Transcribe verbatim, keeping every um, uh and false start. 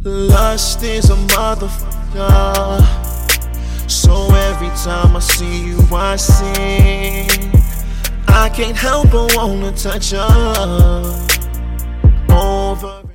Lust is a motherfucker, so every time I see you I sing. I can't help but wanna touch you over